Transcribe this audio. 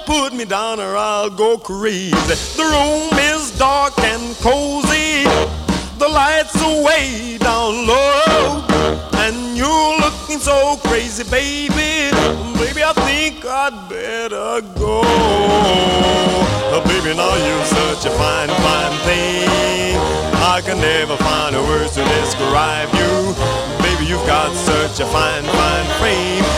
put me down or I'll go crazy. The room is dark and cozy, the lights are way down low, and you're looking so crazy, baby. Baby, I think I'd better go. Baby, now you're such a fine, fine thing. I can never find a words to describe you. Baby, you've got such a fine, fine frame.